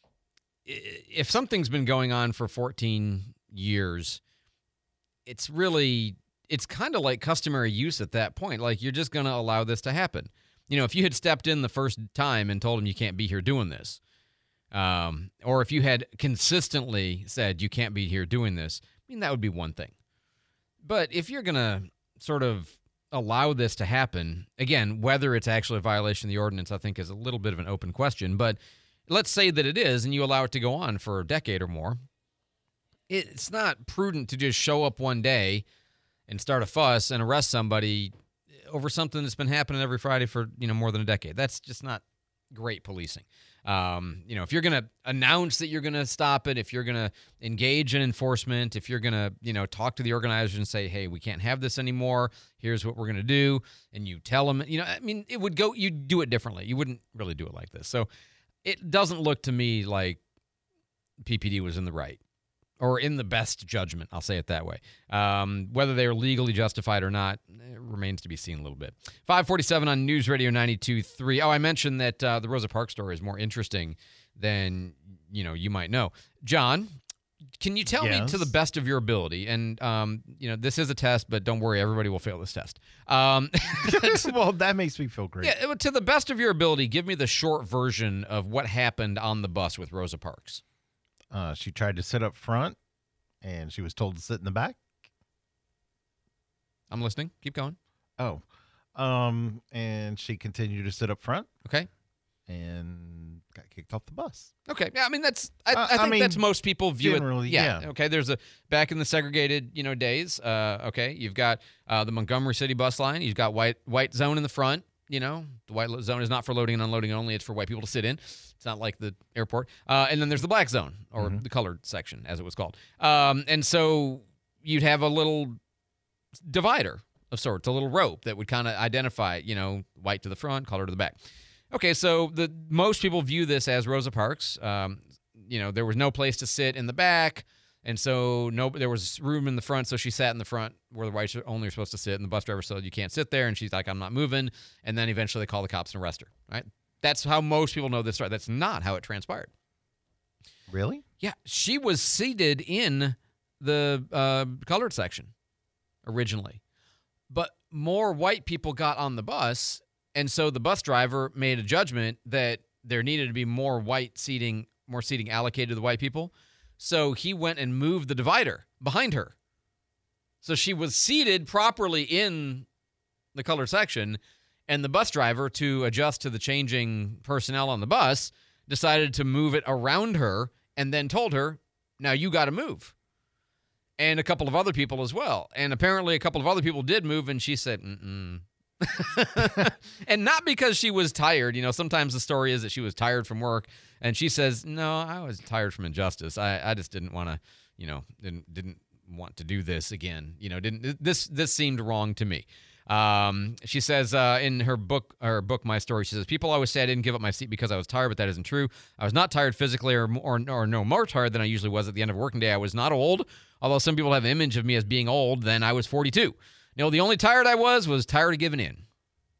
if something's been going on for fourteen years, it's really, it's kind of like customary use at that point. Like, you're just going to allow this to happen. You know, if you had stepped in the first time and told him you can't be here doing this, um, or if you had consistently said you can't be here doing this, I mean, that would be one thing. But if you're going to sort of allow this to happen, again, whether it's actually a violation of the ordinance, I think is a little bit of an open question. But let's say that it is, and you allow it to go on for a decade or more. It's not prudent to just show up one day and start a fuss and arrest somebody over something that's been happening every Friday for, you know, more than a decade. That's just not great policing. Um, you know, if you're going to announce that you're going to stop it, if you're going to engage in enforcement, if you're going to, you know, talk to the organizers and say, hey, we can't have this anymore, here's what we're going to do, and you tell them, you know, I mean, it would go, you'd do it differently. You wouldn't really do it like this. So it doesn't look to me like P P D was in the right, or in the best judgment, I'll say it that way. Um, whether they are legally justified or not, it remains to be seen a little bit. five forty-seven on News Radio ninety-two point three. Oh, I mentioned that uh, the Rosa Parks story is more interesting than, you know, you might know. John, can you tell Yes. me to the best of your ability, and, um, you know, this is a test, but don't worry, everybody will fail this test. Um, well, that makes me feel great. yeah, to the best of your ability, give me the short version of what happened on the bus with Rosa Parks. Uh, she tried to sit up front, and she was told to sit in the back. I'm listening. Keep going. Oh. Um, and she continued to sit up front. Okay. And got kicked off the bus. Okay. Yeah, I mean, that's, I, Uh, I think I mean, that's most people view generally, it. Yeah, yeah. Okay. There's a, back in the segregated, you know, days. Uh, okay. You've got uh, the Montgomery City bus line. You've got white, white zone in the front. You know, the white zone is not for loading and unloading only. It's for white people to sit in. It's not like the airport. Uh, and then there's the black zone, or Mhm. the colored section, as it was called. Um, and so you'd have a little divider of sorts, a little rope that would kind of identify, you know, white to the front, color to the back. Okay, so the most people view this as Rosa Parks. Um, you know, there was no place to sit in the back, and so no, there was room in the front, so she sat in the front where the whites only are supposed to sit, and the bus driver said, you can't sit there, and she's like, I'm not moving, and then eventually they call the cops and arrest her, right? That's how most people know this story. That's not how it transpired. Really? Yeah, she was seated in the uh, colored section originally, but more white people got on the bus, and so the bus driver made a judgment that there needed to be more white seating, more seating allocated to the white people. So he went and moved the divider behind her. So she was seated properly in the colored section, and the bus driver, to adjust to the changing personnel on the bus, decided to move it around her and then told her, now you got to move. And a couple of other people as well. And apparently a couple of other people did move, and she said, mm-mm. And not because she was tired. You know, sometimes the story is that she was tired from work, and she says, no, I was tired from injustice. I, I just didn't want to, you know, didn't didn't want to do this again. You know, didn't this this seemed wrong to me. Um, she says uh, in her book, her book, My Story, she says, people always say I didn't give up my seat because I was tired, but that isn't true. I was not tired physically or, or, or no more tired than I usually was at the end of a working day. I was not old, although some people have an image of me as being old. Then I was forty-two. You know, the only tired I was was tired of giving in.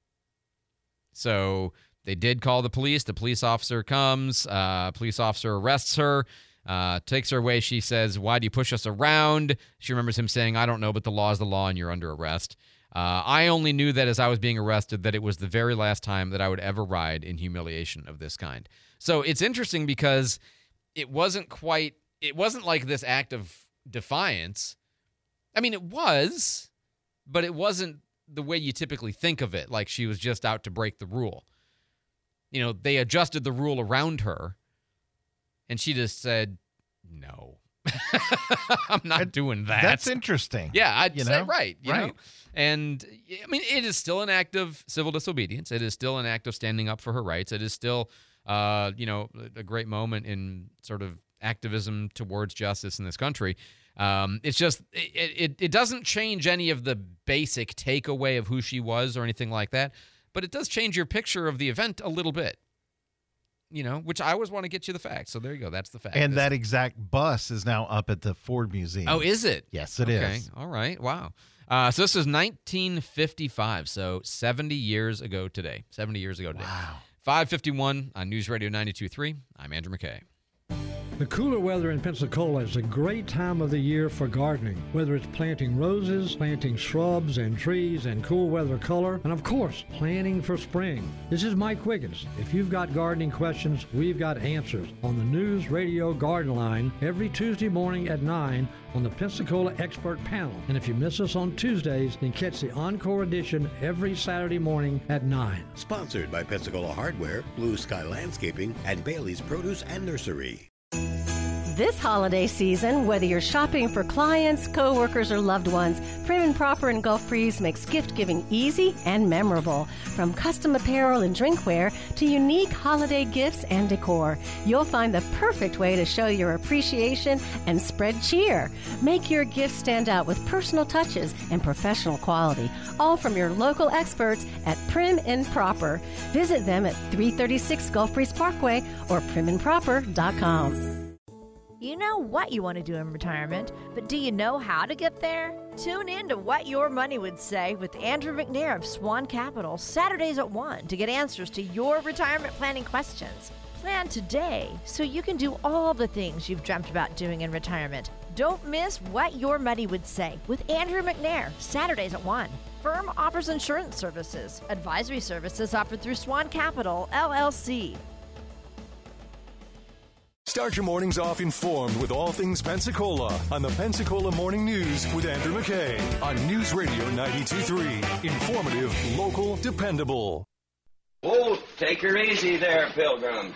So they did call the police. The police officer comes. Uh, police officer arrests her, uh, takes her away. She says, why do you push us around? She remembers him saying, I don't know, but the law is the law and you're under arrest. Uh, I only knew that as I was being arrested that it was the very last time that I would ever ride in humiliation of this kind. So it's interesting because it wasn't quite, it wasn't like this act of defiance. I mean, it was, but it wasn't the way you typically think of it, like she was just out to break the rule. You know, they adjusted the rule around her, and she just said, no. I'm not doing that. That's interesting. Yeah, I'd you say know? right. You right. know? And, I mean, it is still an act of civil disobedience. It is still an act of standing up for her rights. It is still, uh, you know, a great moment in sort of activism towards justice in this country. Um, it's just, it, it, it doesn't change any of the basic takeaway of who she was or anything like that, but it does change your picture of the event a little bit. You know, which I always want to get you the facts. So there you go. That's the fact. And This- that exact bus is now up at the Ford Museum. Oh, is it? Yes, it is. okay. All right. Wow. Uh, so this is nineteen fifty-five. So seventy years ago today. seventy years ago today. Wow. five fifty-one on News Radio ninety-two point three. I'm Andrew McKay. The cooler weather in Pensacola is a great time of the year for gardening, whether it's planting roses, planting shrubs and trees and cool weather color, and of course, planning for spring. This is Mike Wiggins. If you've got gardening questions, we've got answers on the News Radio Garden Line every Tuesday morning at nine on the Pensacola Expert Panel. And if you miss us on Tuesdays, then catch the encore edition every Saturday morning at nine. Sponsored by Pensacola Hardware, Blue Sky Landscaping, and Bailey's Produce and Nursery. This holiday season, whether you're shopping for clients, coworkers, or loved ones, Prim and Proper in Gulf Breeze makes gift-giving easy and memorable. From custom apparel and drinkware to unique holiday gifts and decor, you'll find the perfect way to show your appreciation and spread cheer. Make your gift stand out with personal touches and professional quality, all from your local experts at Prim and Proper. Visit them at three thirty-six Gulf Breeze Parkway or prim and proper dot com. You know what you want to do in retirement, but do you know how to get there? Tune in to What Your Money Would Say with Andrew McNair of Swan Capital, Saturdays at one, to get answers to your retirement planning questions. Plan today so you can do all the things you've dreamt about doing in retirement. Don't miss What Your Money Would Say with Andrew McNair, Saturdays at one. Firm offers insurance services. Advisory services offered through Swan Capital, L L C. Start your mornings off informed with all things Pensacola on the Pensacola Morning News with Andrew McKay on News Radio ninety-two point three. Informative, local, dependable. Oh, take her easy there, Pilgrim.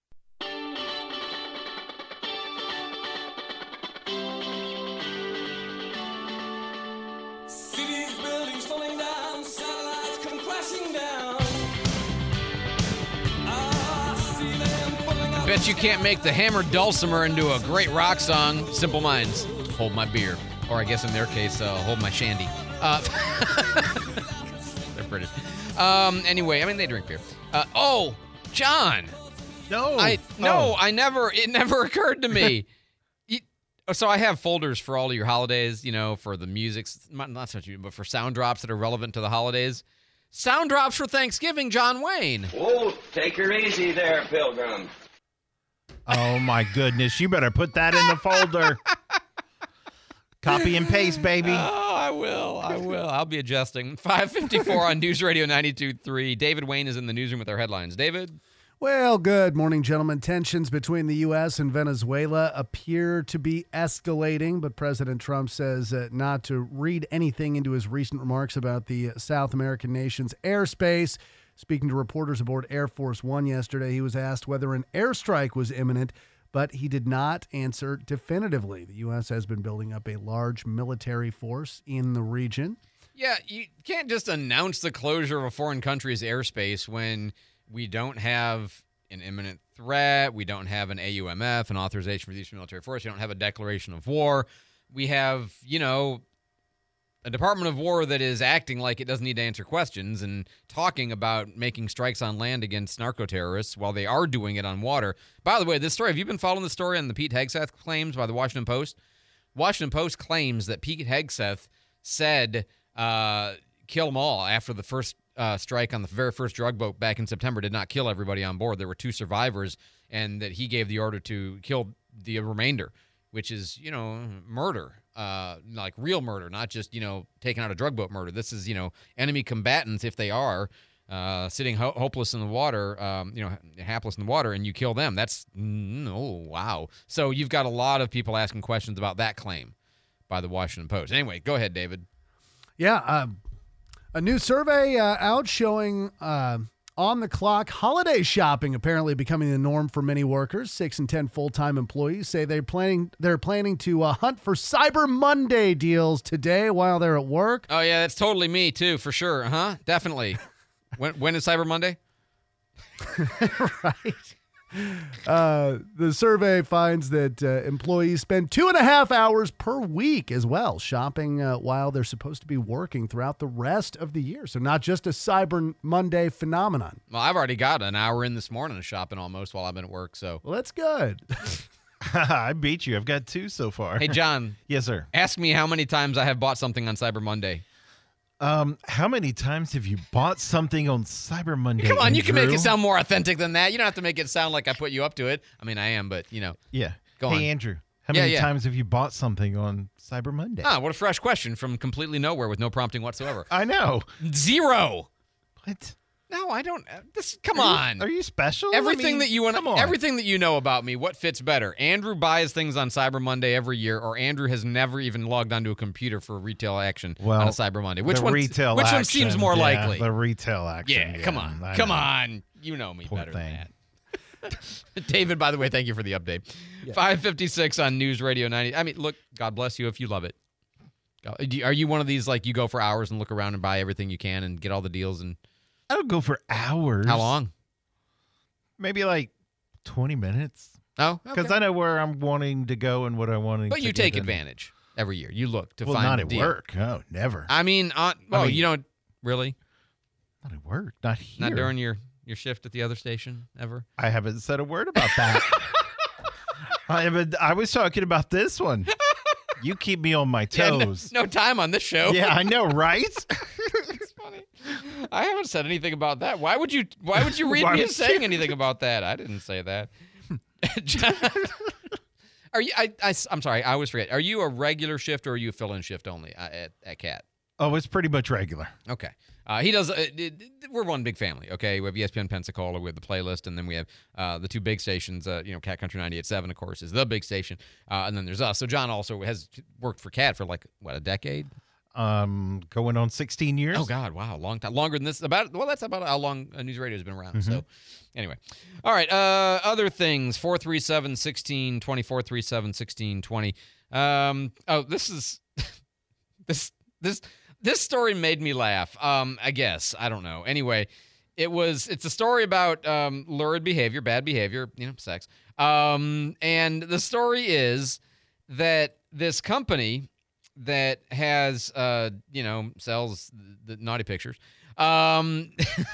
Cities, buildings falling down, satellites come crashing down. I see them falling out. Bet you can't make the Hammered Dulcimer into a great rock song. Simple Minds, Hold My Beer. Or I guess in their case, uh, Hold My Shandy. Uh, they're British. Um, anyway, I mean, they drink beer. Uh, oh, John. No. I No, Oh. I never, it never occurred to me. You- so I have folders for all of your holidays, you know, for the music, not, not so much, but for sound drops that are relevant to the holidays. Sound drops for Thanksgiving, John Wayne. Oh, take her easy there, Pilgrim. Oh, my goodness. You better put that in the folder. Copy and paste, baby. Oh, I will. I will. I'll be adjusting. five fifty-four on News Radio ninety-two point three. David Wayne is in the newsroom with our headlines. David? Well, good morning, gentlemen. Tensions between the U S and Venezuela appear to be escalating, but President Trump says uh, not to read anything into his recent remarks about the South American nation's airspace. Speaking to reporters aboard Air Force One yesterday, he was asked whether an airstrike was imminent, but he did not answer definitively. The U S has been building up a large military force in the region. Yeah, you can't just announce the closure of a foreign country's airspace when we don't have an imminent threat. We don't have an A U M F, an authorization for the use of military force. We don't have a declaration of war. We have, you know, a Department of War that is acting like it doesn't need to answer questions and talking about making strikes on land against narco-terrorists while they are doing it on water. By the way, this story, have you been following the story on the Pete Hegseth claims by the Washington Post? Washington Post claims that Pete Hegseth said, uh, kill them all after the first Uh, strike on the very first drug boat back in September did not kill everybody on board. There were two survivors, and that he gave the order to kill the remainder, which is, you know, murder, uh, like real murder, not just, you know, taking out a drug boat murder. This is, you know, enemy combatants, if they are, uh, sitting ho- hopeless in the water, um, you know, hapless in the water, and you kill them. That's, mm, oh, wow. So you've got a lot of people asking questions about that claim by the Washington Post. Anyway, go ahead, David. Yeah, uh, a new survey uh, out showing uh, on-the-clock holiday shopping apparently becoming the norm for many workers. Six in ten full-time employees say they're planning they're planning to uh, hunt for Cyber Monday deals today while they're at work. Oh yeah, that's totally me too, for sure. Huh? Definitely. when when is Cyber Monday? Right. Uh, the survey finds that uh, employees spend two and a half hours per week as well shopping uh, while they're supposed to be working throughout the rest of the year. So not just a Cyber Monday phenomenon. Well, I've already got an hour in this morning of shopping almost while I've been at work. So well, that's good. I beat you. I've got two so far. Hey, John. Yes, sir. Ask me how many times I have bought something on Cyber Monday. Um, how many times have you bought something on Cyber Monday? Come on, Andrew? you can make it sound more authentic than that. You don't have to make it sound like I put you up to it. I mean, I am, but, you know. Yeah. Go hey, on. Andrew, how Yeah, many yeah. times have you bought something on Cyber Monday? Ah, what a fresh question from completely nowhere with no prompting whatsoever. I know. Zero. What? No, I don't. uh, This. Come Are you- on. are you special? I Everything mean, that you want, come on. everything that you know about me. What fits better? Andrew buys things on Cyber Monday every year, or Andrew has never even logged onto a computer for retail action Well, on a Cyber Monday. Which the one? retail Which action, one seems more yeah, likely? The retail action. Yeah, come on, I come know. on. You know me Poor better thing. than that. David, by the way, thank you for the update. five fifty-six on News Radio ninety. I mean, look, God bless you if you love it. Go- do you- Are you one of these, like, you go for hours and look around and buy everything you can and get all the deals? And I don't go for hours. how long? Maybe like twenty minutes. Oh, Because okay. I know where I'm wanting to go and what I want to But you get take in. advantage every year. You look to Well, find not a at deal. work. No, never. I mean, on, well, mean- you don't really. Not at work. Not here. Not during your, your shift at the other station ever? I haven't said a word about that. I haven't. I was talking about this one. You keep me on my Yeah, no- toes. no, time on this show. Yeah, I know, right? It's funny. I haven't said anything about that. Why would you Why would you read Why me would as saying you? anything about that? I didn't say that. John, are you I, I I'm sorry, I always forget. Are you a regular shift or are you a fill-in shift only uh, at, at Cat? Oh, it's pretty much regular. Okay. Uh, he does. Uh, it, it- we're one big family. Okay, we have E S P N Pensacola, we have the playlist, and then we have uh, the two big stations. Uh, you know, Cat Country ninety-eight point seven, of course, is the big station, uh, and then there's us. So John also has worked for Cat for like what, a decade? Um, going on sixteen years. Oh God, wow, long time, longer than this. About well, that's about how long uh, News Radio has been around. Mhm. So, anyway, all right. Uh, other things: four three seven sixteen twenty four three seven sixteen twenty. Um, oh, this is this this this story made me laugh. Um, I guess I don't know. Anyway, it was it's a story about um lurid behavior, bad behavior, you know, sex. Um, and the story is that this company that has, uh, you know, sells the naughty pictures. Um,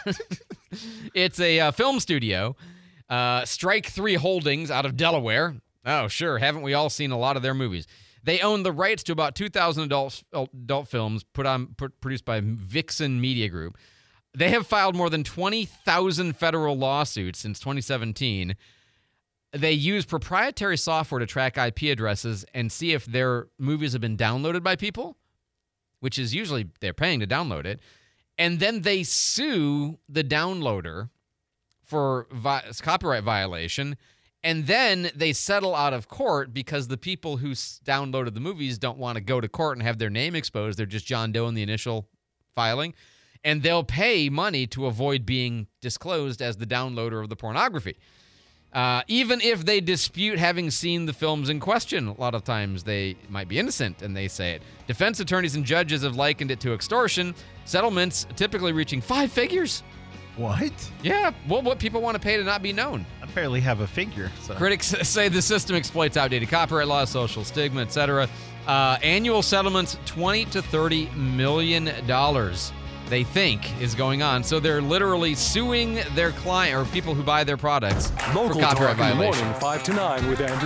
it's a uh, film studio, uh, Strike Three Holdings out of Delaware. Oh, sure. Haven't we all seen a lot of their movies? They own the rights to about two thousand adult, adult films put on, put, produced by Vixen Media Group. They have filed more than twenty thousand federal lawsuits since twenty seventeen. They use proprietary software to track I P addresses and see if their movies have been downloaded by people, which is usually they're paying to download it. And then they sue the downloader for vi- copyright violation, and then they settle out of court because the people who s- downloaded the movies don't want to go to court and have their name exposed. They're just John Doe in the initial filing, and they'll pay money to avoid being disclosed as the downloader of the pornography. Uh, even if they dispute having seen the films in question, a lot of times they might be innocent and they say it. Defense attorneys and judges have likened it to extortion, settlements typically reaching five figures. What? Yeah, well, what people want to pay to not be known. I barely have a figure. So. Critics say the system exploits outdated copyright laws, social stigma, et cetera. Uh, annual settlements, twenty to thirty million dollars, they think, is going on. So they're literally suing their client or people who buy their products Local for copyright Talk in the violation. morning, five to nine with Andrew.